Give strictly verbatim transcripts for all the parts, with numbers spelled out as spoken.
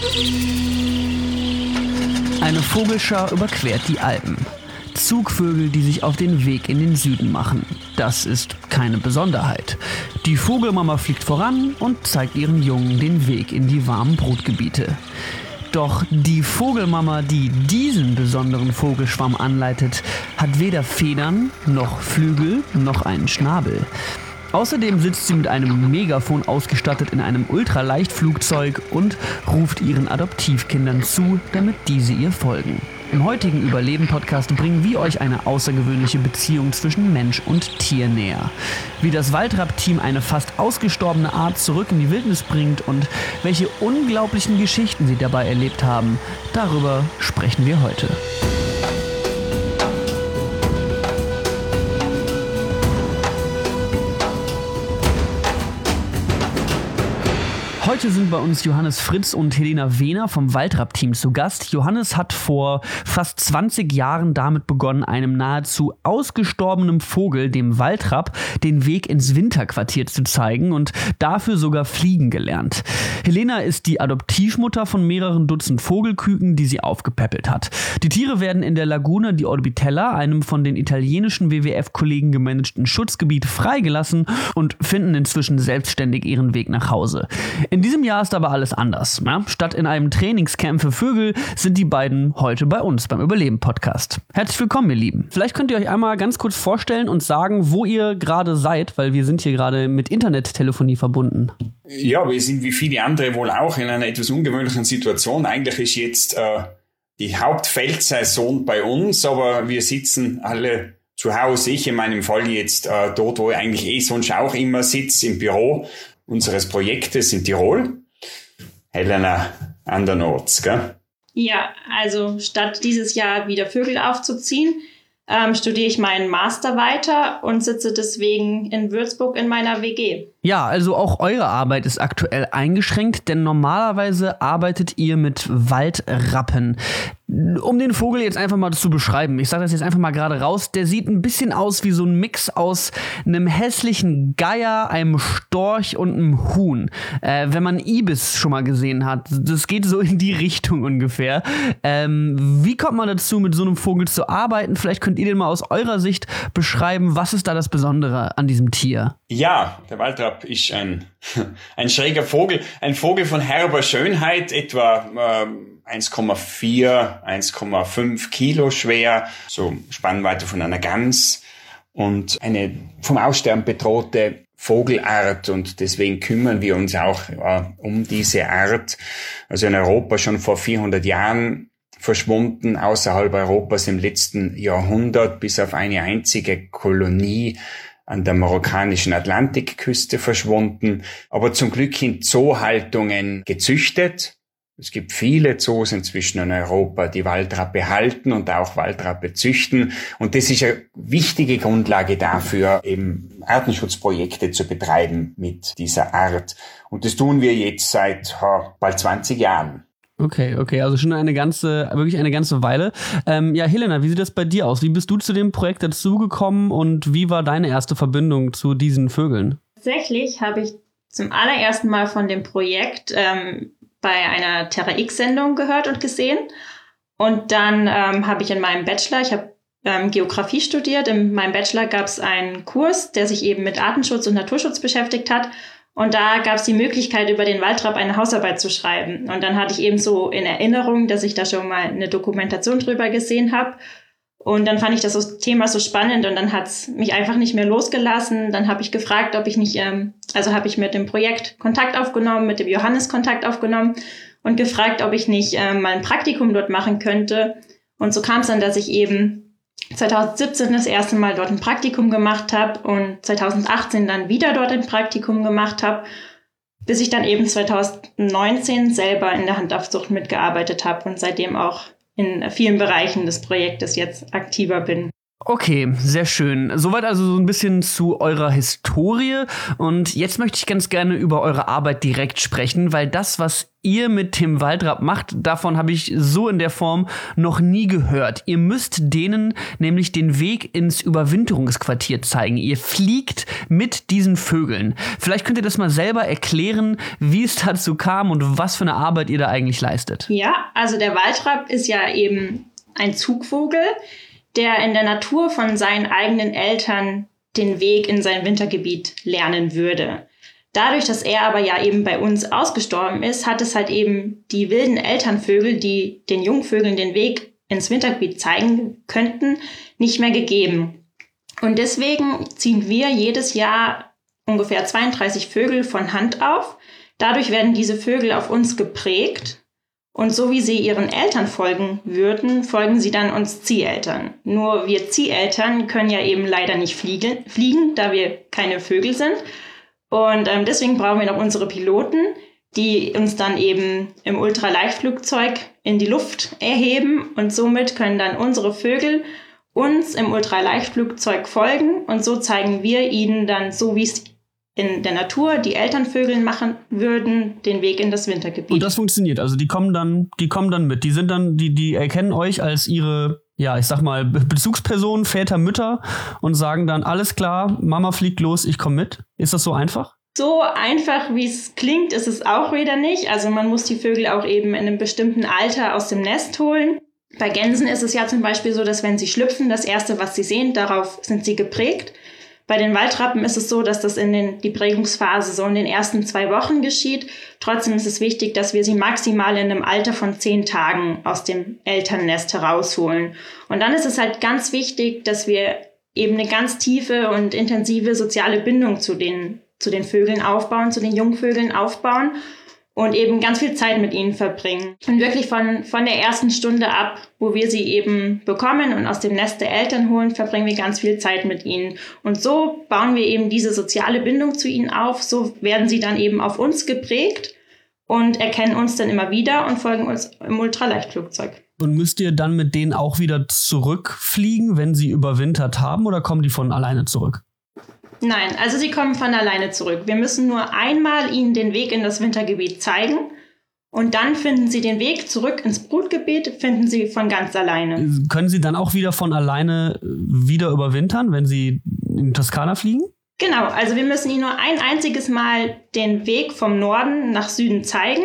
Eine Vogelschar überquert die Alpen. Zugvögel, die sich auf den Weg in den Süden machen. Das ist keine Besonderheit. Die Vogelmama fliegt voran und zeigt ihren Jungen den Weg in die warmen Brutgebiete. Doch die Vogelmama, die diesen besonderen Vogelschwarm anleitet, hat weder Federn, noch Flügel, noch einen Schnabel. Außerdem sitzt sie mit einem Megafon ausgestattet in einem Ultraleichtflugzeug und ruft ihren Adoptivkindern zu, damit diese ihr folgen. Im heutigen Überleben-Podcast bringen wir euch eine außergewöhnliche Beziehung zwischen Mensch und Tier näher. Wie das Waldrapp-Team eine fast ausgestorbene Art zurück in die Wildnis bringt und welche unglaublichen Geschichten sie dabei erlebt haben, darüber sprechen wir heute. Heute sind bei uns Johannes Fritz und Helena Wehner vom Waldrapp-Team zu Gast. Johannes hat vor fast zwanzig Jahren damit begonnen, einem nahezu ausgestorbenen Vogel, dem Waldrapp, den Weg ins Winterquartier zu zeigen und dafür sogar fliegen gelernt. Helena ist die Adoptivmutter von mehreren Dutzend Vogelküken, die sie aufgepäppelt hat. Die Tiere werden in der Laguna di Orbitella, einem von den italienischen W W F-Kollegen gemanagten Schutzgebiet, freigelassen und finden inzwischen selbstständig ihren Weg nach Hause. In diesem Jahr ist aber alles anders. Ja? Statt in einem Trainingscamp für Vögel sind die beiden heute bei uns beim Überleben-Podcast. Herzlich willkommen, ihr Lieben. Vielleicht könnt ihr euch einmal ganz kurz vorstellen und sagen, wo ihr gerade seid, weil wir sind hier gerade mit Internettelefonie verbunden. Ja, wir sind wie viele andere wohl auch in einer etwas ungewöhnlichen Situation. Eigentlich ist jetzt äh, die Hauptfeldsaison bei uns, aber wir sitzen alle zu Hause. Ich in meinem Fall jetzt äh, dort, wo ich eigentlich eh sonst auch immer sitze, im Büro unseres Projektes in Tirol. Helena, andernorts, gell? Ja, also statt dieses Jahr wieder Vögel aufzuziehen, ähm, studiere ich meinen Master weiter und sitze deswegen in Würzburg in meiner W G. Ja, also auch eure Arbeit ist aktuell eingeschränkt, denn normalerweise arbeitet ihr mit Waldrappen. Um den Vogel jetzt einfach mal zu beschreiben, ich sage das jetzt einfach mal gerade raus, der sieht ein bisschen aus wie so ein Mix aus einem hässlichen Geier, einem Storch und einem Huhn. Äh, wenn man Ibis schon mal gesehen hat, das geht so in die Richtung ungefähr. Ähm, wie kommt man dazu, mit so einem Vogel zu arbeiten? Vielleicht könnt ihr den mal aus eurer Sicht beschreiben, was ist da das Besondere an diesem Tier? Ja, der Waldrapp ist ein, ein schräger Vogel, ein Vogel von herber Schönheit, etwa ähm, eins Komma vier, eins Komma fünf Kilo schwer, so Spannweite von einer Gans und eine vom Aussterben bedrohte Vogelart, und deswegen kümmern wir uns auch äh, um diese Art. Also in Europa schon vor vierhundert Jahren verschwunden, außerhalb Europas im letzten Jahrhundert bis auf eine einzige Kolonie an der marokkanischen Atlantikküste verschwunden, aber zum Glück in Zoohaltungen gezüchtet. Es gibt viele Zoos inzwischen in Europa, die Waldrappe halten und auch Waldrappe züchten. Und das ist eine wichtige Grundlage dafür, eben Artenschutzprojekte zu betreiben mit dieser Art. Und das tun wir jetzt seit ha, bald zwanzig Jahren. Okay, okay, also schon eine ganze, wirklich eine ganze Weile. Ähm, ja, Helena, wie sieht das bei dir aus? Wie bist du zu dem Projekt dazugekommen und wie war deine erste Verbindung zu diesen Vögeln? Tatsächlich habe ich zum allerersten Mal von dem Projekt ähm, bei einer Terra X-Sendung gehört und gesehen. Und dann ähm, habe ich in meinem Bachelor, ich habe ähm, Geografie studiert, in meinem Bachelor gab es einen Kurs, der sich eben mit Artenschutz und Naturschutz beschäftigt hat. Und da gab es die Möglichkeit, über den Waldrapp eine Hausarbeit zu schreiben. Und dann hatte ich eben so in Erinnerung, dass ich da schon mal eine Dokumentation drüber gesehen habe. Und dann fand ich das Thema so spannend und dann hat es mich einfach nicht mehr losgelassen. Dann habe ich gefragt, ob ich nicht, ähm, also habe ich mit dem Projekt Kontakt aufgenommen, mit dem Johannes Kontakt aufgenommen und gefragt, ob ich nicht ähm, mal ein Praktikum dort machen könnte. Und so kam es dann, dass ich eben zwanzig siebzehn das erste Mal dort ein Praktikum gemacht habe und zwanzig achtzehn dann wieder dort ein Praktikum gemacht habe, bis ich dann eben zwanzig neunzehn selber in der Handaufzucht mitgearbeitet habe und seitdem auch in vielen Bereichen des Projektes jetzt aktiver bin. Okay, sehr schön. Soweit also so ein bisschen zu eurer Historie. Und jetzt möchte ich ganz gerne über eure Arbeit direkt sprechen, weil das, was ihr mit Tim Waldrapp macht, davon habe ich so in der Form noch nie gehört. Ihr müsst denen nämlich den Weg ins Überwinterungsquartier zeigen. Ihr fliegt mit diesen Vögeln. Vielleicht könnt ihr das mal selber erklären, wie es dazu kam und was für eine Arbeit ihr da eigentlich leistet. Ja, also der Waldrapp ist ja eben ein Zugvogel, der in der Natur von seinen eigenen Eltern den Weg in sein Wintergebiet lernen würde. Dadurch, dass er aber ja eben bei uns ausgestorben ist, hat es halt eben die wilden Elternvögel, die den Jungvögeln den Weg ins Wintergebiet zeigen könnten, nicht mehr gegeben. Und deswegen ziehen wir jedes Jahr ungefähr zweiunddreißig Vögel von Hand auf. Dadurch werden diese Vögel auf uns geprägt. Und so wie sie ihren Eltern folgen würden, folgen sie dann uns Zieheltern. Nur wir Zieheltern können ja eben leider nicht fliegen, fliegen, da wir keine Vögel sind. Und ähm, deswegen brauchen wir noch unsere Piloten, die uns dann eben im Ultraleichtflugzeug in die Luft erheben. Und somit können dann unsere Vögel uns im Ultraleichtflugzeug folgen. Und so zeigen wir ihnen dann, so wie es in der Natur die Elternvögel machen würden, den Weg in das Wintergebiet. Und das funktioniert, also die kommen dann, die kommen dann mit, die sind dann, die, die erkennen euch als ihre, ja, ich sag mal, Bezugspersonen, Väter, Mütter und sagen dann, alles klar, Mama fliegt los, ich komme mit. Ist das so einfach? So einfach, wie es klingt, ist es auch wieder nicht. Also man muss die Vögel auch eben in einem bestimmten Alter aus dem Nest holen. Bei Gänsen ist es ja zum Beispiel so, dass wenn sie schlüpfen, das Erste, was sie sehen, darauf sind sie geprägt. Bei den Waldrappen ist es so, dass das in den, die Prägungsphase so in den ersten zwei Wochen geschieht. Trotzdem ist es wichtig, dass wir sie maximal in einem Alter von zehn Tagen aus dem Elternnest herausholen. Und dann ist es halt ganz wichtig, dass wir eben eine ganz tiefe und intensive soziale Bindung zu den, zu den Vögeln aufbauen, zu den Jungvögeln aufbauen und eben ganz viel Zeit mit ihnen verbringen. Und wirklich von, von der ersten Stunde ab, wo wir sie eben bekommen und aus dem Nest der Eltern holen, verbringen wir ganz viel Zeit mit ihnen. Und so bauen wir eben diese soziale Bindung zu ihnen auf. So werden sie dann eben auf uns geprägt und erkennen uns dann immer wieder und folgen uns im Ultraleichtflugzeug. Und müsst ihr dann mit denen auch wieder zurückfliegen, wenn sie überwintert haben, oder kommen die von alleine zurück? Nein, also sie kommen von alleine zurück. Wir müssen nur einmal ihnen den Weg in das Wintergebiet zeigen und dann finden sie den Weg zurück ins Brutgebiet, finden sie von ganz alleine. Können sie dann auch wieder von alleine wieder überwintern, wenn sie in Toskana fliegen? Genau, also wir müssen ihnen nur ein einziges Mal den Weg vom Norden nach Süden zeigen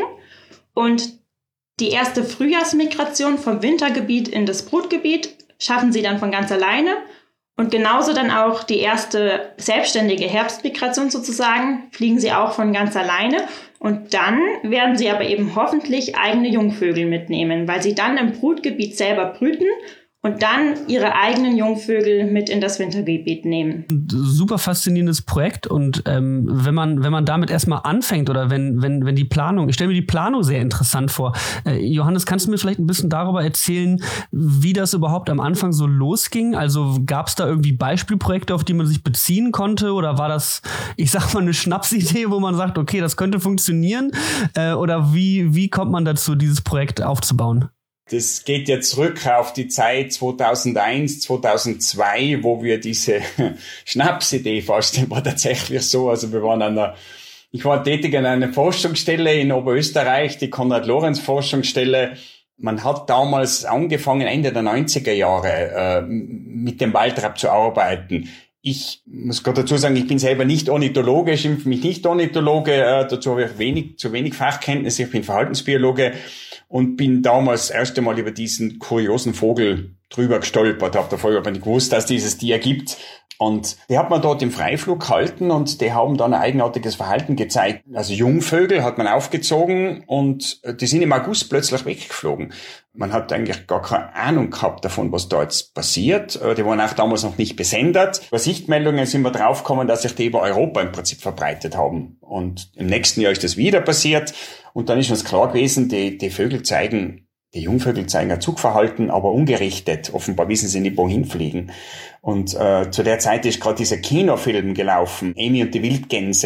und die erste Frühjahrsmigration vom Wintergebiet in das Brutgebiet schaffen sie dann von ganz alleine. Und genauso dann auch die erste selbstständige Herbstmigration sozusagen, fliegen sie auch von ganz alleine. Und dann werden sie aber eben hoffentlich eigene Jungvögel mitnehmen, weil sie dann im Brutgebiet selber brüten und dann ihre eigenen Jungvögel mit in das Wintergebiet nehmen. Super faszinierendes Projekt, und ähm, wenn man wenn man damit erstmal anfängt oder wenn wenn wenn die Planung, ich stelle mir die Planung sehr interessant vor. Äh, Johannes, kannst du mir vielleicht ein bisschen darüber erzählen, wie das überhaupt am Anfang so losging? Also gab es da irgendwie Beispielprojekte, auf die man sich beziehen konnte, oder war das, ich sag mal, eine Schnapsidee, wo man sagt, okay, das könnte funktionieren? Äh, oder wie wie kommt man dazu, dieses Projekt aufzubauen? Das geht ja zurück auf die Zeit zweitausendeins, zweitausendzwei, wo wir diese Schnapsidee fast, war tatsächlich so. Also wir waren an einer, ich war tätig an einer Forschungsstelle in Oberösterreich, die Konrad-Lorenz-Forschungsstelle. Man hat damals angefangen, Ende der neunziger Jahre, äh, mit dem Waldrapp zu arbeiten. Ich muss gerade dazu sagen, ich bin selber nicht Ornithologe, schimpfe mich nicht Ornithologe, äh, dazu habe ich wenig, zu wenig Fachkenntnisse, ich bin Verhaltensbiologe. Und bin damals das erste Mal über diesen kuriosen Vogel drüber gestolpert, habe davor aber nicht gewusst, dass dieses Tier gibt. Und die hat man dort im Freiflug gehalten und die haben dann ein eigenartiges Verhalten gezeigt. Also Jungvögel hat man aufgezogen und die sind im August plötzlich weggeflogen. Man hat eigentlich gar keine Ahnung gehabt davon, was da jetzt passiert. Die waren auch damals noch nicht besendet. Bei Sichtmeldungen sind wir draufgekommen, dass sich die über Europa im Prinzip verbreitet haben. Und im nächsten Jahr ist das wieder passiert. Und dann ist uns klar gewesen, die, die Vögel zeigen, die Jungvögel zeigen ein Zugverhalten, aber ungerichtet. Offenbar wissen sie nicht, wohin fliegen. Und äh, zu der Zeit ist gerade dieser Kinofilm gelaufen, Amy und die Wildgänse.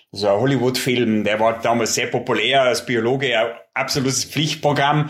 so ein Hollywood-Film, der war damals sehr populär, als Biologe ein absolutes Pflichtprogramm.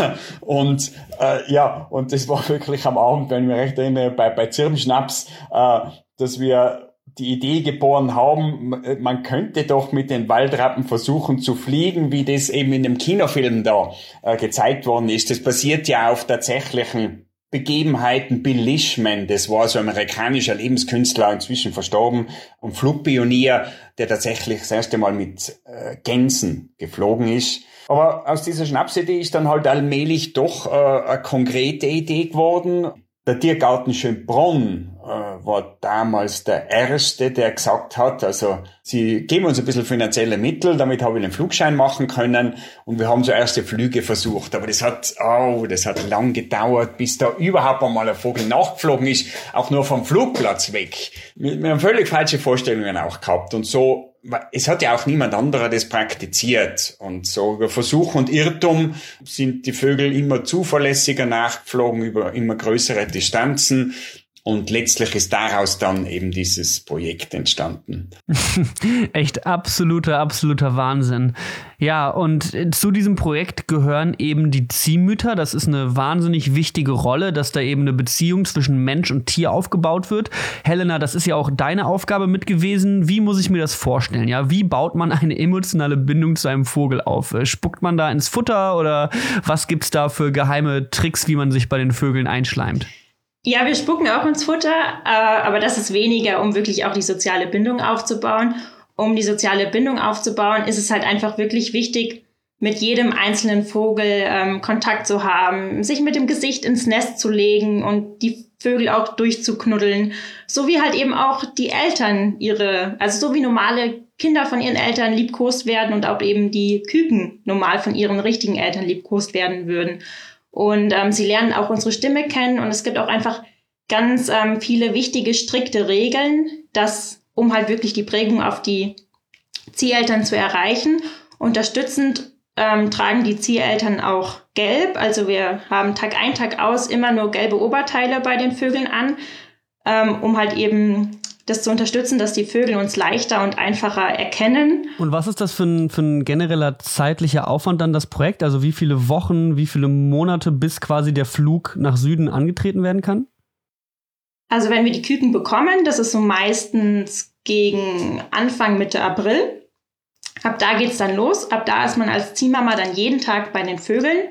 Und äh, ja, und das war wirklich am Abend, wenn ich mich recht erinnere, bei, bei Zirbenschnaps, äh, dass wir die Idee geboren haben, man könnte doch mit den Waldrappen versuchen zu fliegen, wie das eben in dem Kinofilm da äh, gezeigt worden ist. Das basiert ja auf tatsächlichen Begebenheiten. Bill Lishman, das war so ein amerikanischer Lebenskünstler, inzwischen verstorben, und Flugpionier, der tatsächlich das erste Mal mit äh, Gänsen geflogen ist. Aber aus dieser Schnapsidee ist dann halt allmählich doch äh, eine konkrete Idee geworden. Der Tiergarten Schönbrunn äh, war damals der Erste, der gesagt hat, also sie geben uns ein bisschen finanzielle Mittel, damit habe ich den Flugschein machen können, und wir haben so erste Flüge versucht, aber das hat, oh, das hat lang gedauert, bis da überhaupt einmal ein Vogel nachgeflogen ist, auch nur vom Flugplatz weg. Wir, wir haben völlig falsche Vorstellungen auch gehabt, und so, es hat ja auch niemand anderer das praktiziert, und so über Versuch und Irrtum sind die Vögel immer zuverlässiger nachgeflogen über immer größere Distanzen, und letztlich ist daraus dann eben dieses Projekt entstanden. Echt absoluter, absoluter Wahnsinn. Ja, und zu diesem Projekt gehören eben die Ziehmütter. Das ist eine wahnsinnig wichtige Rolle, dass da eben eine Beziehung zwischen Mensch und Tier aufgebaut wird. Helena, das ist ja auch deine Aufgabe mit gewesen. Wie muss ich mir das vorstellen? Ja, wie baut man eine emotionale Bindung zu einem Vogel auf? Spuckt man da ins Futter, oder was gibt's da für geheime Tricks, wie man sich bei den Vögeln einschleimt? Ja, wir spucken auch ins Futter, äh, aber das ist weniger, um wirklich auch die soziale Bindung aufzubauen. Um die soziale Bindung aufzubauen, ist es halt einfach wirklich wichtig, mit jedem einzelnen Vogel ähm, Kontakt zu haben, sich mit dem Gesicht ins Nest zu legen und die Vögel auch durchzuknuddeln. So wie halt eben auch die Eltern ihre, also so wie normale Kinder von ihren Eltern liebkost werden und auch eben die Küken normal von ihren richtigen Eltern liebkost werden würden. Und ähm, sie lernen auch unsere Stimme kennen, und es gibt auch einfach ganz ähm, viele wichtige, strikte Regeln, dass, um halt wirklich die Prägung auf die Zieheltern zu erreichen. Unterstützend ähm, tragen die Zieheltern auch gelb, also wir haben Tag ein, Tag aus immer nur gelbe Oberteile bei den Vögeln an, ähm, um halt eben das zu unterstützen, dass die Vögel uns leichter und einfacher erkennen. Und was ist das für ein, für ein genereller zeitlicher Aufwand dann, das Projekt? Also wie viele Wochen, wie viele Monate, bis quasi der Flug nach Süden angetreten werden kann? Also wenn wir die Küken bekommen, das ist so meistens gegen Anfang, Mitte April. Ab da geht's dann los. Ab da ist man als Ziehmama dann jeden Tag bei den Vögeln.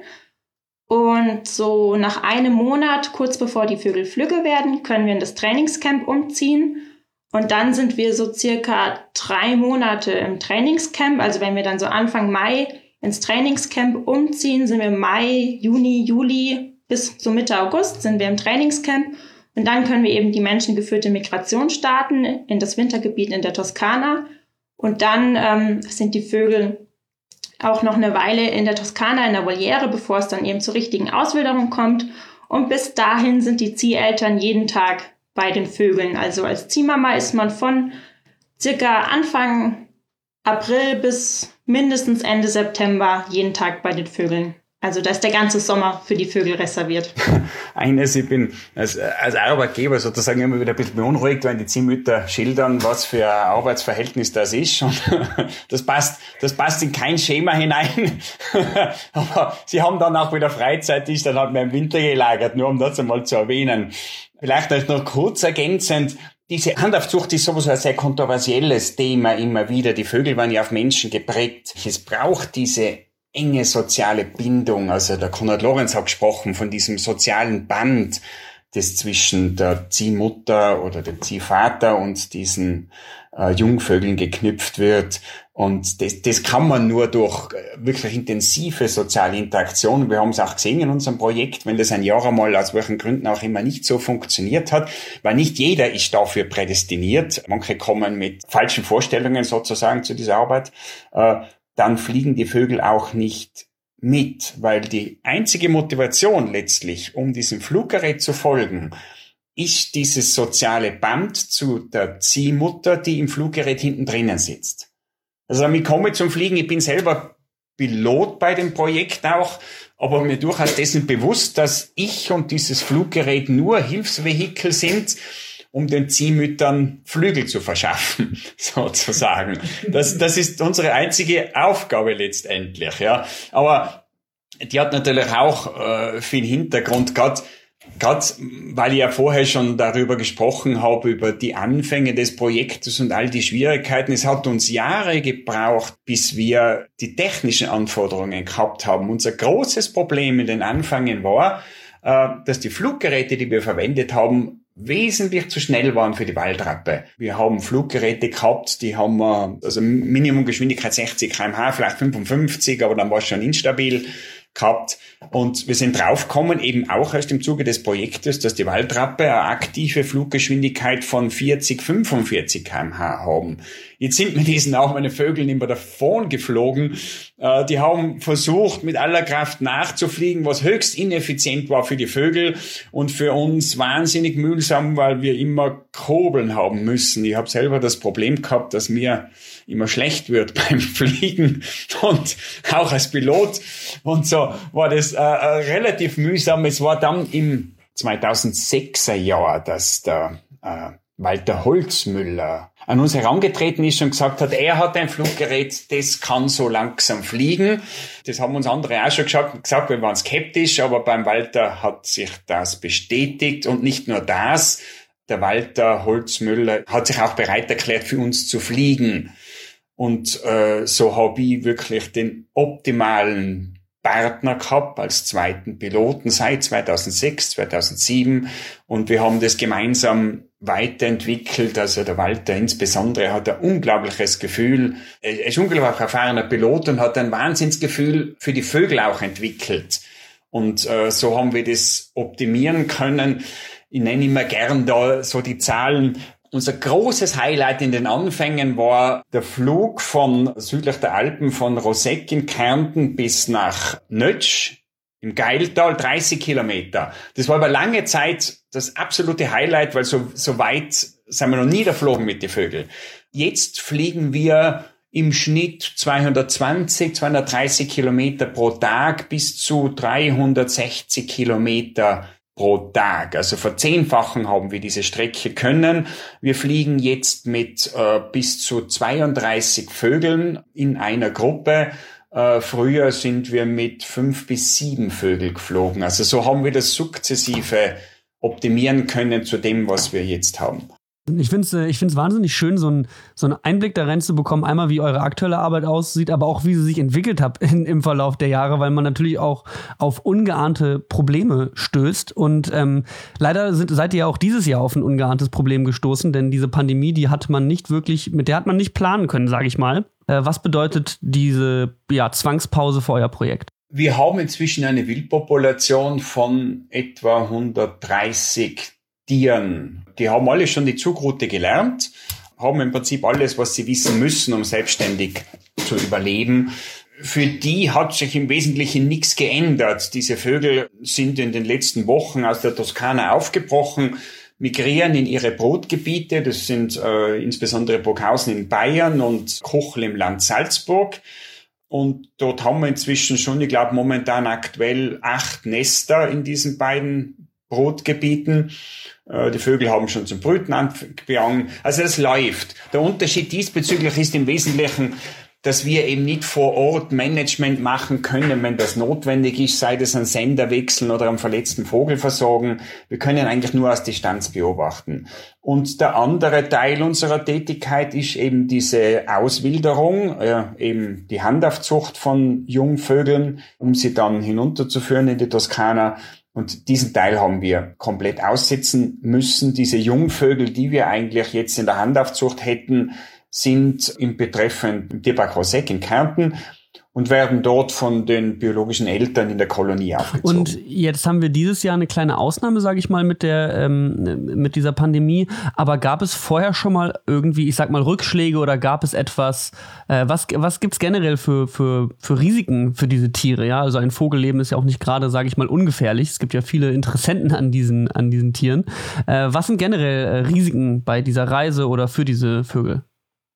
Und so nach einem Monat, kurz bevor die Vögel flügge werden, können wir in das Trainingscamp umziehen. Und dann sind wir so circa drei Monate im Trainingscamp. Also wenn wir dann so Anfang Mai ins Trainingscamp umziehen, sind wir Mai, Juni, Juli bis so Mitte August sind wir im Trainingscamp. Und dann können wir eben die menschengeführte Migration starten in das Wintergebiet in der Toskana. Und dann ähm, sind die Vögel auch noch eine Weile in der Toskana in der Voliere, bevor es dann eben zur richtigen Auswilderung kommt. Und bis dahin sind die Zieheltern jeden Tag bei den Vögeln. Also als Ziehmama ist man von circa Anfang April bis mindestens Ende September jeden Tag bei den Vögeln. Also da ist der ganze Sommer für die Vögel reserviert. Eines, ich bin als, als Arbeitgeber sozusagen immer wieder ein bisschen beunruhigt, wenn die Ziehmütter schildern, was für ein Arbeitsverhältnis das ist. Und das passt, das passt in kein Schema hinein. Aber sie haben dann auch wieder Freizeit, die ist dann halt mehr im Winter gelagert, nur um das einmal zu erwähnen. Vielleicht noch kurz ergänzend. Diese Handaufzucht ist sowieso ein sehr kontroversielles Thema immer wieder. Die Vögel waren ja auf Menschen geprägt. Es braucht diese enge soziale Bindung. Also der Konrad Lorenz hat gesprochen von diesem sozialen Band, das zwischen der Ziehmutter oder dem Ziehvater und diesen äh, Jungvögeln geknüpft wird. Und das, das kann man nur durch wirklich intensive soziale Interaktion. Wir haben es auch gesehen in unserem Projekt, wenn das ein Jahr einmal aus welchen Gründen auch immer nicht so funktioniert hat, weil nicht jeder ist dafür prädestiniert. Manche kommen mit falschen Vorstellungen sozusagen zu dieser Arbeit. Äh, dann fliegen die Vögel auch nicht mit, weil die einzige Motivation letztlich, um diesem Fluggerät zu folgen, ist dieses soziale Band zu der Ziehmutter, die im Fluggerät hinten drinnen sitzt. Also ich komme zum Fliegen, ich bin selber Pilot bei dem Projekt auch, aber mir durchaus dessen bewusst, dass ich und dieses Fluggerät nur Hilfsvehikel sind, um den Ziehmüttern Flügel zu verschaffen, sozusagen. Das, das ist unsere einzige Aufgabe letztendlich, ja. Aber die hat natürlich auch äh, viel Hintergrund, gerade Gerade weil ich ja vorher schon darüber gesprochen habe, über die Anfänge des Projektes und all die Schwierigkeiten. Es hat uns Jahre gebraucht, bis wir die technischen Anforderungen gehabt haben. Unser großes Problem in den Anfängen war, dass die Fluggeräte, die wir verwendet haben, wesentlich zu schnell waren für die Waldrappe. Wir haben Fluggeräte gehabt, die haben wir, also Minimumgeschwindigkeit sechzig Kilometer pro Stunde, vielleicht fünfundfünfzig, aber dann war es schon instabil gehabt. Und wir sind draufgekommen, eben auch erst im Zuge des Projektes, dass die Waldrappe eine aktive Fluggeschwindigkeit von vierzig, fünfundvierzig Kilometer pro Stunde haben. Jetzt sind mir diesen auch meine Vögel immer davon geflogen. Äh, die haben versucht, mit aller Kraft nachzufliegen, was höchst ineffizient war für die Vögel und für uns wahnsinnig mühsam, weil wir immer kurbeln haben müssen. Ich habe selber das Problem gehabt, dass mir immer schlecht wird beim Fliegen und auch als Pilot. Und so war das äh, relativ mühsam. Es war dann im zweitausendsechser Jahr, dass der äh, Walter Holzmüller an uns herangetreten ist und gesagt hat, er hat ein Fluggerät, das kann so langsam fliegen. Das haben uns andere auch schon gesagt, wir waren skeptisch, aber beim Walter hat sich das bestätigt. Und nicht nur das, der Walter Holzmüller hat sich auch bereit erklärt, für uns zu fliegen. Und äh, so habe ich wirklich den optimalen Partner gehabt als zweiten Piloten seit zweitausendsechs, zweitausendsieben. Und wir haben das gemeinsam weiterentwickelt. Also der Walter insbesondere hat ein unglaubliches Gefühl. Er ist unglaublich erfahrener Pilot und hat ein Wahnsinnsgefühl für die Vögel auch entwickelt. Und äh, so haben wir das optimieren können. Ich nenne immer gern da so die Zahlen. Unser großes Highlight in den Anfängen war der Flug von südlich der Alpen von Roseck in Kärnten bis nach Nötsch im Geiltal, dreißig Kilometer. Das war über lange Zeit das absolute Highlight, weil so, so weit sind wir noch nie geflogen mit den Vögeln. Jetzt fliegen wir im Schnitt zweihundertzwanzig, zweihundertdreißig Kilometer pro Tag bis zu dreihundertsechzig Kilometer pro Tag. Also verzehnfachen haben wir diese Strecke können. Wir fliegen jetzt mit äh, bis zu zweiunddreißig Vögeln in einer Gruppe. Äh, früher sind wir mit fünf bis sieben Vögeln geflogen. Also so haben wir das sukzessive optimieren können zu dem, was wir jetzt haben. Ich finde es ich find's wahnsinnig schön, so, ein, so einen Einblick da rein zu bekommen, einmal wie eure aktuelle Arbeit aussieht, aber auch wie sie sich entwickelt hat in, im Verlauf der Jahre, weil man natürlich auch auf ungeahnte Probleme stößt. Und ähm, leider sind, seid ihr ja auch dieses Jahr auf ein ungeahntes Problem gestoßen, denn diese Pandemie, die hat man nicht wirklich, mit der hat man nicht planen können, sage ich mal. Äh, was bedeutet diese ja, Zwangspause für euer Projekt? Wir haben inzwischen eine Wildpopulation von etwa hundertdreißig Tieren. Die haben alle schon die Zugroute gelernt, haben im Prinzip alles, was sie wissen müssen, um selbstständig zu überleben. Für die hat sich im Wesentlichen nichts geändert. Diese Vögel sind in den letzten Wochen aus der Toskana aufgebrochen, migrieren in ihre Brutgebiete. Das sind äh, insbesondere Burghausen in Bayern und Kochel im Land Salzburg. Und dort haben wir inzwischen schon, ich glaube, momentan aktuell acht Nester in diesen beiden Brutgebieten. Die Vögel haben schon zum Brüten angefangen. Also das läuft. Der Unterschied diesbezüglich ist im Wesentlichen, dass wir eben nicht vor Ort Management machen können, wenn das notwendig ist, sei das ein Sender wechseln oder einen verletzten Vogel versorgen. Wir können eigentlich nur aus Distanz beobachten. Und der andere Teil unserer Tätigkeit ist eben diese Auswilderung, äh, eben die Handaufzucht von Jungvögeln, um sie dann hinunterzuführen in die Toskana. Und diesen Teil haben wir komplett aussetzen müssen. Diese Jungvögel, die wir eigentlich jetzt in der Handaufzucht hätten, sind im betreffenden Tierpark Roseck in Kärnten und werden dort von den biologischen Eltern in der Kolonie aufgezogen. Und jetzt haben wir dieses Jahr eine kleine Ausnahme, sage ich mal, mit der ähm, mit dieser Pandemie. Aber gab es vorher schon mal irgendwie, ich sag mal, Rückschläge oder gab es etwas, äh, was was gibt's generell für für für Risiken für diese Tiere? Ja, also ein Vogelleben ist ja auch nicht gerade, sage ich mal, ungefährlich. Es gibt ja viele Interessenten an diesen an diesen Tieren. Äh, was sind generell äh, Risiken bei dieser Reise oder für diese Vögel?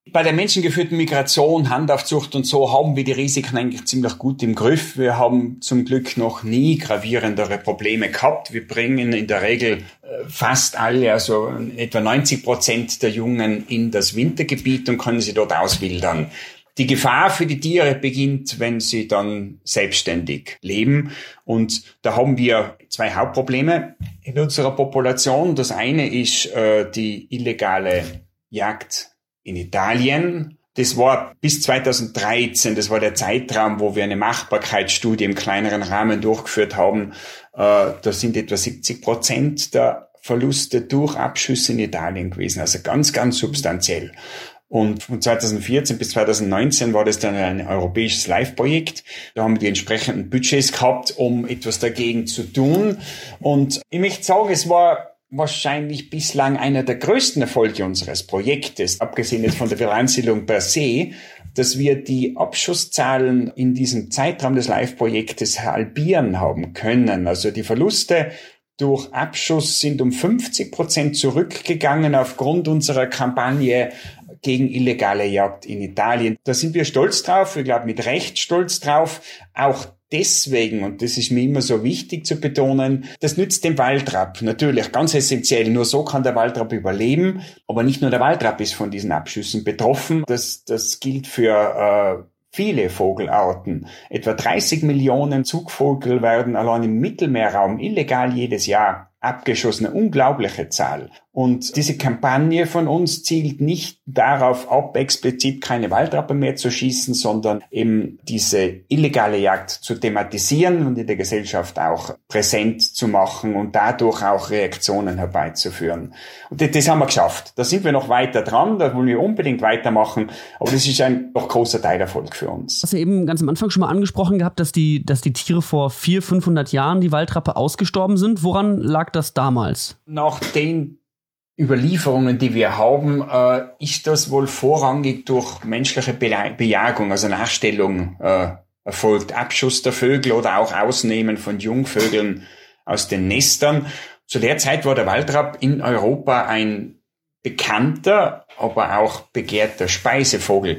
Bei der menschengeführten Migration, Handaufzucht und so haben wir die Risiken eigentlich ziemlich gut im Griff. Wir haben zum Glück noch nie gravierendere Probleme gehabt. Wir bringen in der Regel fast alle, also etwa neunzig Prozent der Jungen in das Wintergebiet und können sie dort auswildern. Die Gefahr für die Tiere beginnt, wenn sie dann selbstständig leben. Und da haben wir zwei Hauptprobleme in unserer Population. Das eine ist äh, die illegale Jagd in Italien. Das war bis zweitausenddreizehn, das war der Zeitraum, wo wir eine Machbarkeitsstudie im kleineren Rahmen durchgeführt haben. Äh, da sind etwa siebzig Prozent der Verluste durch Abschüsse in Italien gewesen, also ganz, ganz substanziell. Und von zweitausendvierzehn bis zweitausendneunzehn war das dann ein europäisches Live-Projekt. Da haben wir die entsprechenden Budgets gehabt, um etwas dagegen zu tun. Und ich möchte sagen, es war wahrscheinlich bislang einer der größten Erfolge unseres Projektes, abgesehen jetzt von der Wiederansiedlung per se, dass wir die Abschusszahlen in diesem Zeitraum des Live-Projektes halbieren haben können. Also die Verluste durch Abschuss sind um fünfzig Prozent zurückgegangen aufgrund unserer Kampagne gegen illegale Jagd in Italien. Da sind wir stolz drauf, ich glaube mit Recht stolz drauf, auch deswegen, und das ist mir immer so wichtig zu betonen, das nützt dem Waldrapp natürlich ganz essentiell. Nur so kann der Waldrapp überleben, aber nicht nur der Waldrapp ist von diesen Abschüssen betroffen. Das, das gilt für äh, viele Vogelarten. Etwa dreißig Millionen Zugvögel werden allein im Mittelmeerraum illegal jedes Jahr abgeschossen. Eine unglaubliche Zahl. Und diese Kampagne von uns zielt nicht darauf ab, explizit keine Waldrappe mehr zu schießen, sondern eben diese illegale Jagd zu thematisieren und in der Gesellschaft auch präsent zu machen und dadurch auch Reaktionen herbeizuführen. Und das, das haben wir geschafft. Da sind wir noch weiter dran, da wollen wir unbedingt weitermachen, aber das ist ein noch großer Teilerfolg für uns. Du hast ja eben ganz am Anfang schon mal angesprochen gehabt, dass die, dass die Tiere vor vierhundert, fünfhundert Jahren, die Waldrappe, ausgestorben sind. Woran lag das damals? Nach den Überlieferungen, die wir haben, äh, ist das wohl vorrangig durch menschliche Be- Bejagung, also Nachstellung äh, erfolgt. Abschuss der Vögel oder auch Ausnehmen von Jungvögeln aus den Nestern. Zu der Zeit war der Waldrapp in Europa ein bekannter, aber auch begehrter Speisevogel.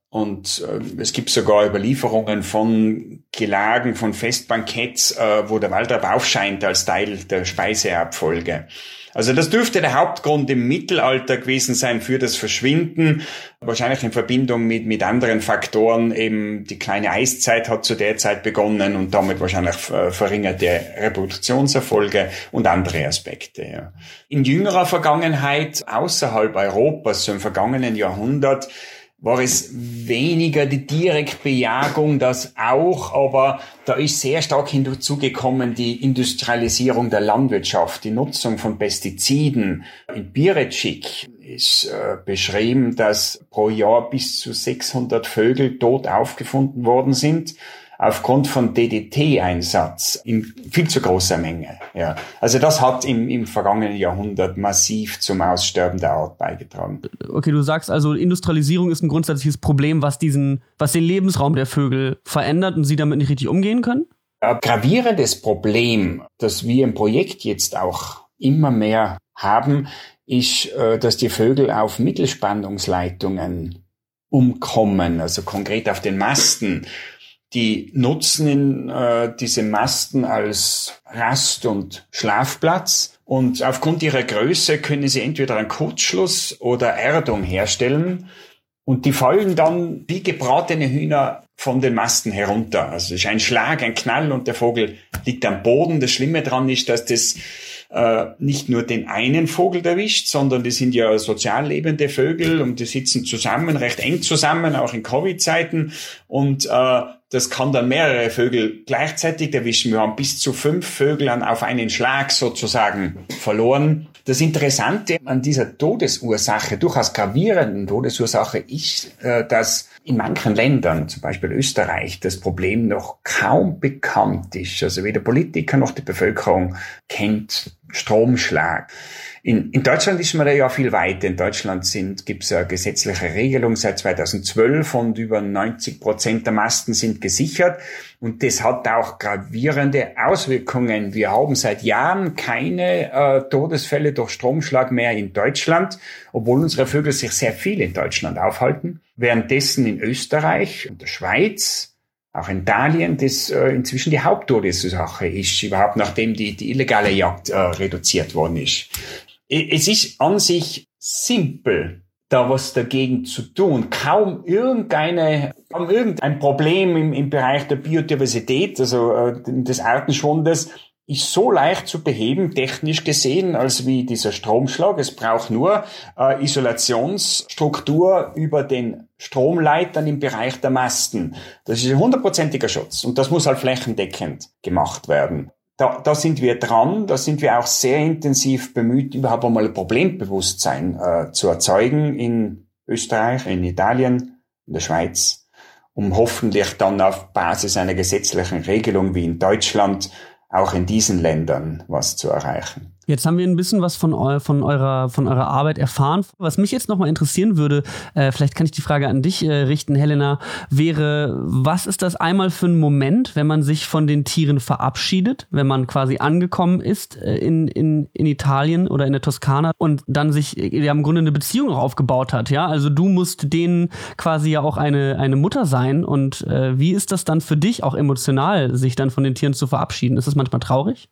Und äh, es gibt sogar Überlieferungen von Gelagen, von Festbanketts, äh, wo der Waldrapp aufscheint als Teil der Speiseabfolge. Also das dürfte der Hauptgrund im Mittelalter gewesen sein für das Verschwinden. Wahrscheinlich in Verbindung mit, mit anderen Faktoren. Eben die kleine Eiszeit hat zu der Zeit begonnen und damit wahrscheinlich äh, verringerte Reproduktionserfolge und andere Aspekte. Ja. In jüngerer Vergangenheit, außerhalb Europas, so im vergangenen Jahrhundert, war es weniger die Direktbejagung, das auch, aber da ist sehr stark hinzugekommen die Industrialisierung der Landwirtschaft, die Nutzung von Pestiziden. In Birecik ist äh, beschrieben, dass pro Jahr bis zu sechshundert Vögel tot aufgefunden worden sind, aufgrund von D D T-Einsatz in viel zu großer Menge. Ja. Also das hat im, im vergangenen Jahrhundert massiv zum Aussterben der Art beigetragen. Okay, du sagst also, Industrialisierung ist ein grundsätzliches Problem, was diesen, was den Lebensraum der Vögel verändert und sie damit nicht richtig umgehen können? Ein gravierendes Problem, das wir im Projekt jetzt auch immer mehr haben, ist, dass die Vögel auf Mittelspannungsleitungen umkommen, also konkret auf den Masten. Die nutzen äh, diese Masten als Rast- und Schlafplatz und aufgrund ihrer Größe können sie entweder einen Kurzschluss oder Erdung herstellen und die fallen dann wie gebratene Hühner von den Masten herunter. Also es ist ein Schlag, ein Knall und der Vogel liegt am Boden. Das Schlimme daran ist, dass das äh, nicht nur den einen Vogel erwischt, sondern die sind ja sozial lebende Vögel und die sitzen zusammen, recht eng zusammen, auch in Covid-Zeiten und äh, das kann dann mehrere Vögel gleichzeitig erwischen. Wir haben bis zu fünf Vögel auf einen Schlag sozusagen verloren. Das Interessante an dieser Todesursache, durchaus gravierenden Todesursache, ist, dass in manchen Ländern, zum Beispiel Österreich, das Problem noch kaum bekannt ist. Also weder Politiker noch die Bevölkerung kennt Stromschlag. In, in Deutschland ist man da ja viel weiter. In Deutschland sind, gibt's eine gesetzliche Regelung seit zweitausendzwölf und über neunzig Prozent der Masten sind gesichert. Und das hat auch gravierende Auswirkungen. Wir haben seit Jahren keine äh, Todesfälle durch Stromschlag mehr in Deutschland, obwohl unsere Vögel sich sehr viel in Deutschland aufhalten. Währenddessen in Österreich und der Schweiz, auch in Italien, das äh, inzwischen die Haupttodesursache ist, überhaupt nachdem die, die illegale Jagd äh, reduziert worden ist. Es ist an sich simpel, da was dagegen zu tun. Kaum irgendeine, kaum irgendein Problem im, im Bereich der Biodiversität, also äh, des Artenschwundes, ist so leicht zu beheben, technisch gesehen, als wie dieser Stromschlag. Es braucht nur äh, Isolationsstruktur über den Stromleitern im Bereich der Masten. Das ist ein hundertprozentiger Schutz und das muss halt flächendeckend gemacht werden. Da, da sind wir dran, da sind wir auch sehr intensiv bemüht, überhaupt einmal ein Problembewusstsein äh, zu erzeugen in Österreich, in Italien, in der Schweiz, um hoffentlich dann auf Basis einer gesetzlichen Regelung wie in Deutschland auch in diesen Ländern was zu erreichen. Jetzt haben wir ein bisschen was von, eu- von, eurer, von eurer Arbeit erfahren. Was mich jetzt nochmal interessieren würde, äh, vielleicht kann ich die Frage an dich äh, richten, Helena, wäre, was ist das einmal für ein Moment, wenn man sich von den Tieren verabschiedet, wenn man quasi angekommen ist äh, in, in, in Italien oder in der Toskana und dann sich ja im Grunde eine Beziehung auch aufgebaut hat, ja? Also du musst denen quasi ja auch eine, eine Mutter sein und äh, wie ist das dann für dich auch emotional, sich dann von den Tieren zu verabschieden? Ist das manchmal traurig?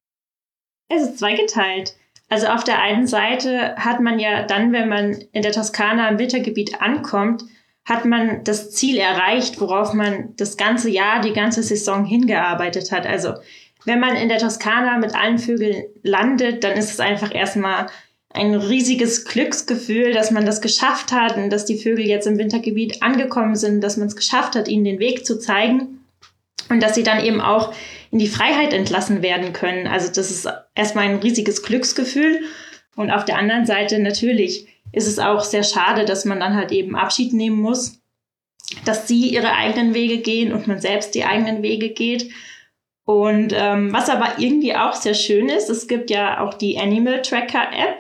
Es ist zweigeteilt. Also auf der einen Seite hat man ja dann, wenn man in der Toskana im Wintergebiet ankommt, hat man das Ziel erreicht, worauf man das ganze Jahr, die ganze Saison hingearbeitet hat. Also wenn man in der Toskana mit allen Vögeln landet, dann ist es einfach erstmal ein riesiges Glücksgefühl, dass man das geschafft hat und dass die Vögel jetzt im Wintergebiet angekommen sind, dass man es geschafft hat, ihnen den Weg zu zeigen und dass sie dann eben auch in die Freiheit entlassen werden können. Also das ist erstmal ein riesiges Glücksgefühl. Und auf der anderen Seite natürlich ist es auch sehr schade, dass man dann halt eben Abschied nehmen muss, dass sie ihre eigenen Wege gehen und man selbst die eigenen Wege geht. Und ähm, was aber irgendwie auch sehr schön ist, es gibt ja auch die Animal Tracker App,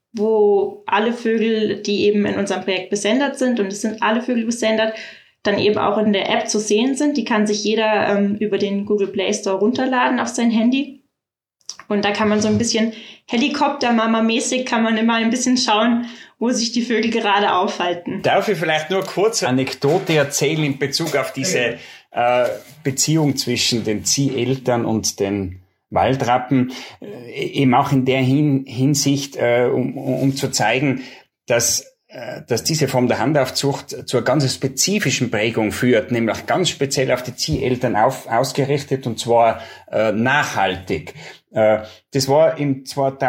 wo alle Vögel, die eben in unserem Projekt besendet sind, und es sind alle Vögel besendet, dann eben auch in der App zu sehen sind. Die kann sich jeder ähm, über den Google Play Store runterladen auf sein Handy. Und da kann man so ein bisschen Helikopter-Mama-mäßig kann man immer ein bisschen schauen, wo sich die Vögel gerade aufhalten. Darf ich vielleicht nur kurz eine Anekdote erzählen in Bezug auf diese äh, Beziehung zwischen den Zieheltern und den Waldrappen? Äh, eben auch in der Hin- Hinsicht, äh, um, um zu zeigen, dass dass diese Form der Handaufzucht zu einer ganz spezifischen Prägung führt, nämlich ganz speziell auf die Zieheltern auf, ausgerichtet und zwar äh, nachhaltig. Äh, das war im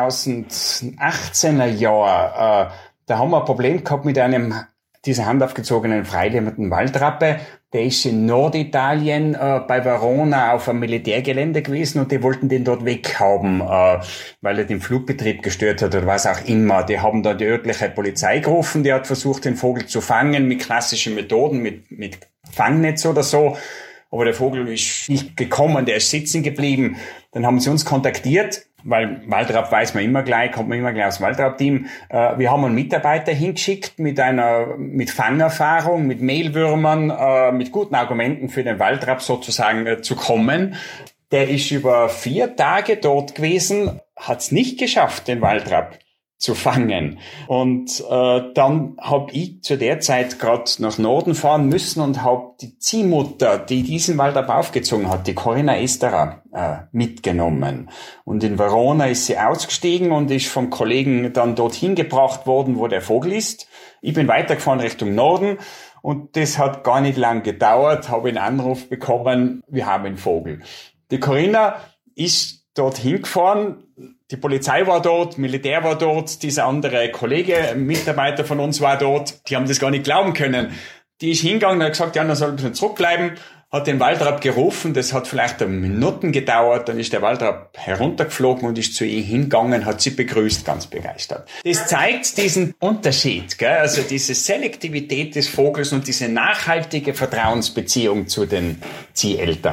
zweitausendachtzehner Jahr, äh, da haben wir ein Problem gehabt mit einem dieser handaufgezogenen freilebenden Waldrappe. Der ist in Norditalien äh, bei Verona auf einem Militärgelände gewesen und die wollten den dort weghaben, äh, weil er den Flugbetrieb gestört hat oder was auch immer. Die haben da die örtliche Polizei gerufen, die hat versucht, den Vogel zu fangen mit klassischen Methoden, mit, mit Fangnetz oder so. Aber der Vogel ist nicht gekommen, der ist sitzen geblieben. Dann haben sie uns kontaktiert, weil Waldrapp weiß man immer gleich, kommt man immer gleich aus dem Waldrapp-Team. Äh, wir haben einen Mitarbeiter hingeschickt mit einer, mit Fangerfahrung, mit Mehlwürmern, äh, mit guten Argumenten für den Waldrapp sozusagen äh, zu kommen. Der ist über vier Tage dort gewesen, hat es nicht geschafft, den Waldrapp zu fangen. Und äh, dann habe ich zu der Zeit gerade nach Norden fahren müssen und habe die Ziehmutter, die diesen Waldrapp aufgezogen hat, die Corinna Estera, äh, mitgenommen. Und in Verona ist sie ausgestiegen und ist vom Kollegen dann dorthin gebracht worden, wo der Vogel ist. Ich bin weitergefahren Richtung Norden und das hat gar nicht lang gedauert, habe einen Anruf bekommen, wir haben einen Vogel. Die Corinna ist dorthin gefahren, die Polizei war dort, Militär war dort, dieser andere Kollege, Mitarbeiter von uns war dort, die haben das gar nicht glauben können. Die ist hingegangen und hat gesagt, ja, dann soll ein bisschen zurückbleiben, hat den Waldrapp gerufen, das hat vielleicht Minuten gedauert, dann ist der Waldrapp heruntergeflogen und ist zu ihr hingegangen, hat sie begrüßt, ganz begeistert. Das zeigt diesen Unterschied, gell? Also diese Selektivität des Vogels und diese nachhaltige Vertrauensbeziehung zu den Zieheltern.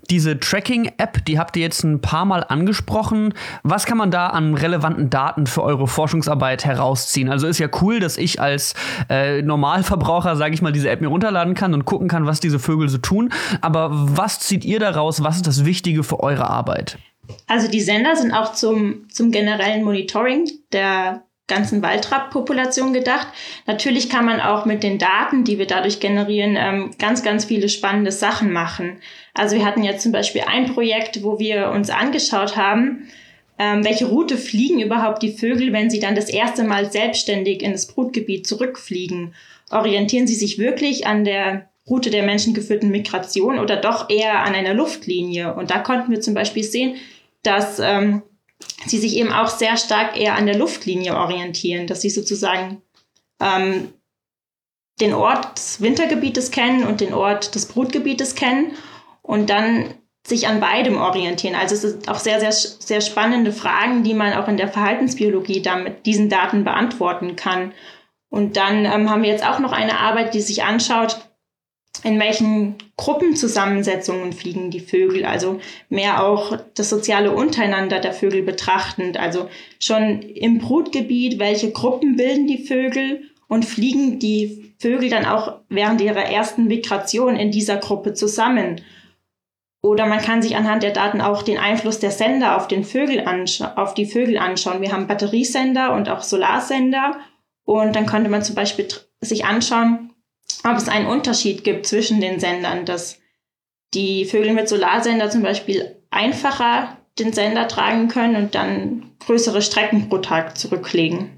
Diese Tracking-App, die habt ihr jetzt ein paar Mal angesprochen. Was kann man da an relevanten Daten für eure Forschungsarbeit herausziehen? Also ist ja cool, dass ich als äh, Normalverbraucher, sage ich mal, diese App mir runterladen kann und gucken kann, was diese Vögel so tun. Aber was zieht ihr daraus? Was ist das Wichtige für eure Arbeit? Also die Sender sind auch zum, zum generellen Monitoring der ganzen Waldrapp-Population gedacht. Natürlich kann man auch mit den Daten, die wir dadurch generieren, ähm, ganz, ganz viele spannende Sachen machen. Also wir hatten jetzt zum Beispiel ein Projekt, wo wir uns angeschaut haben, ähm, welche Route fliegen überhaupt die Vögel, wenn sie dann das erste Mal selbstständig in das Brutgebiet zurückfliegen. Orientieren sie sich wirklich an der Route der menschengeführten Migration oder doch eher an einer Luftlinie? Und da konnten wir zum Beispiel sehen, dass ähm, sie sich eben auch sehr stark eher an der Luftlinie orientieren, dass sie sozusagen ähm, den Ort des Wintergebietes kennen und den Ort des Brutgebietes kennen und dann sich an beidem orientieren. Also es sind auch sehr, sehr, sehr spannende Fragen, die man auch in der Verhaltensbiologie dann mit diesen Daten beantworten kann. Und dann ähm, haben wir jetzt auch noch eine Arbeit, die sich anschaut, in welchen Gruppenzusammensetzungen fliegen die Vögel, also mehr auch das soziale Untereinander der Vögel betrachtend, also schon im Brutgebiet, welche Gruppen bilden die Vögel und fliegen die Vögel dann auch während ihrer ersten Migration in dieser Gruppe zusammen. Oder man kann sich anhand der Daten auch den Einfluss der Sender auf, den Vögel anscha- auf die Vögel anschauen. Wir haben Batteriesender und auch Solarsender und dann könnte man zum Beispiel tr- sich anschauen, ob es einen Unterschied gibt zwischen den Sendern, dass die Vögel mit Solarsender zum Beispiel einfacher den Sender tragen können und dann größere Strecken pro Tag zurücklegen.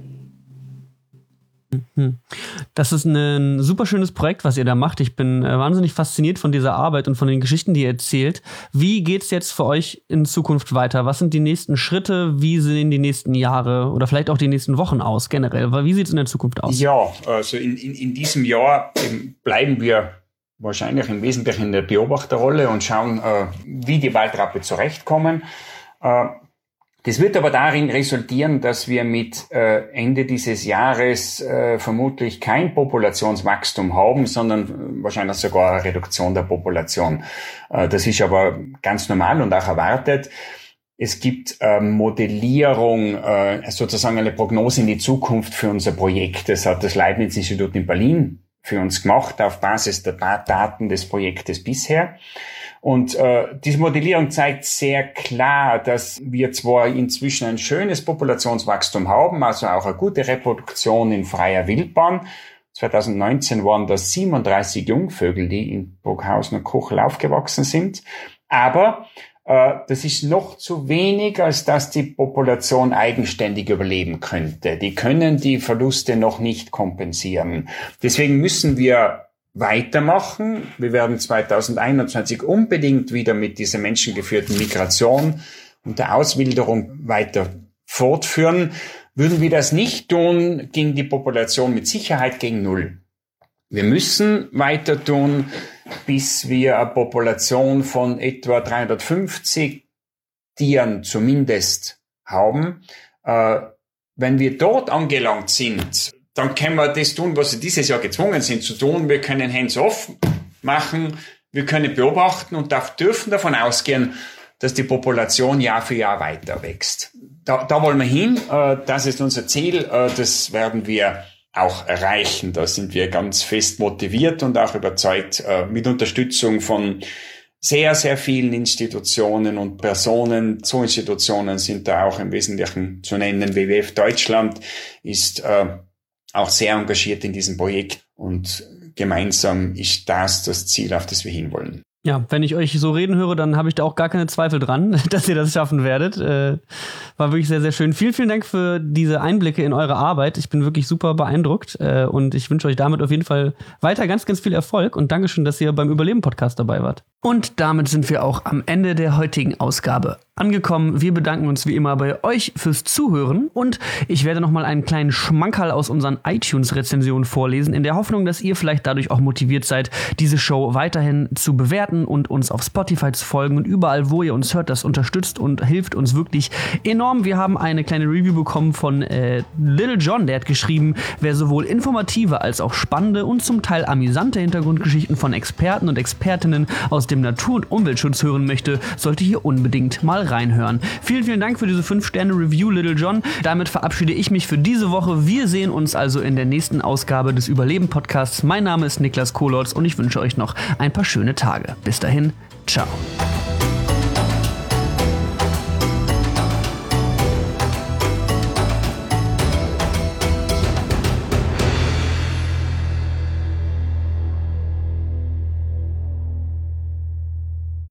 Das ist ein super schönes Projekt, was ihr da macht. Ich bin äh, wahnsinnig fasziniert von dieser Arbeit und von den Geschichten, die ihr erzählt. Wie geht's jetzt für euch in Zukunft weiter? Was sind die nächsten Schritte? Wie sehen die nächsten Jahre oder vielleicht auch die nächsten Wochen aus generell? Wie sieht es in der Zukunft aus? Ja, also in, in, in diesem Jahr bleiben wir wahrscheinlich im Wesentlichen in der Beobachterrolle und schauen, äh, wie die Waldrappe zurechtkommen. Äh, Das wird aber darin resultieren, dass wir mit äh, Ende dieses Jahres äh, vermutlich kein Populationswachstum haben, sondern äh, wahrscheinlich sogar eine Reduktion der Population. Äh, das ist aber ganz normal und auch erwartet. Es gibt äh, Modellierung, äh, sozusagen eine Prognose in die Zukunft für unser Projekt. Das hat das Leibniz-Institut in Berlin für uns gemacht, auf Basis der Daten des Projektes bisher. Und äh, diese Modellierung zeigt sehr klar, dass wir zwar inzwischen ein schönes Populationswachstum haben, also auch eine gute Reproduktion in freier Wildbahn. zwanzig neunzehn waren das siebenunddreißig Jungvögel, die in Burghausen und Kochel aufgewachsen sind. Aber äh, das ist noch zu wenig, als dass die Population eigenständig überleben könnte. Die können die Verluste noch nicht kompensieren. Deswegen müssen wir weitermachen. Wir werden zwanzig einundzwanzig unbedingt wieder mit dieser menschengeführten Migration und der Auswilderung weiter fortführen. Würden wir das nicht tun, ging die Population mit Sicherheit gegen Null. Wir müssen weiter tun, bis wir eine Population von etwa dreihundertfünfzig Tieren zumindest haben. Äh, wenn wir dort angelangt sind, dann können wir das tun, was wir dieses Jahr gezwungen sind zu tun. Wir können hands-off machen, wir können beobachten und darf, dürfen davon ausgehen, dass die Population Jahr für Jahr weiter wächst. Da, da wollen wir hin, äh, das ist unser Ziel, äh, das werden wir auch erreichen. Da sind wir ganz fest motiviert und auch überzeugt, äh, mit Unterstützung von sehr, sehr vielen Institutionen und Personen. So Institutionen sind da auch im Wesentlichen zu nennen. W W F Deutschland ist äh, auch sehr engagiert in diesem Projekt und gemeinsam ist das das Ziel, auf das wir hinwollen. Ja, wenn ich euch so reden höre, dann habe ich da auch gar keine Zweifel dran, dass ihr das schaffen werdet. Äh, war wirklich sehr, sehr schön. Vielen, vielen Dank für diese Einblicke in eure Arbeit. Ich bin wirklich super beeindruckt äh, und ich wünsche euch damit auf jeden Fall weiter ganz, ganz viel Erfolg und Dankeschön, dass ihr beim Überleben-Podcast dabei wart. Und damit sind wir auch am Ende der heutigen Ausgabe angekommen. Wir bedanken uns wie immer bei euch fürs Zuhören und ich werde nochmal einen kleinen Schmankerl aus unseren iTunes-Rezensionen vorlesen, in der Hoffnung, dass ihr vielleicht dadurch auch motiviert seid, diese Show weiterhin zu bewerten und uns auf Spotify zu folgen und überall, wo ihr uns hört, das unterstützt und hilft uns wirklich enorm. Wir haben eine kleine Review bekommen von äh, Little John, der hat geschrieben, wer sowohl informative als auch spannende und zum Teil amüsante Hintergrundgeschichten von Experten und Expertinnen aus dem Natur- und Umweltschutz hören möchte, sollte hier unbedingt mal reinhören. Vielen, vielen Dank für diese fünf Sterne Review, Little John. Damit verabschiede ich mich für diese Woche. Wir sehen uns also in der nächsten Ausgabe des Überleben-Podcasts. Mein Name ist Niklas Kolotz und ich wünsche euch noch ein paar schöne Tage. Bis dahin, ciao.